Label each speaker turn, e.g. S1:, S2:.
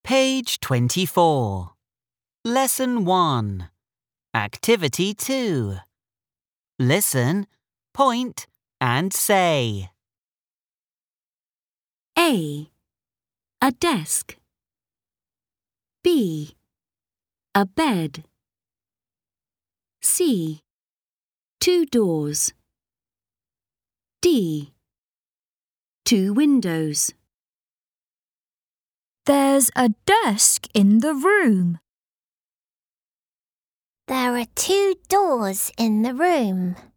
S1: Page 24. Lesson 1. Activity 2. Listen, point, and say.
S2: A. A desk. B. A bed. C. 2 doors. D. 2 windows.
S3: There's a desk in the room.
S4: There are 2 doors in the room.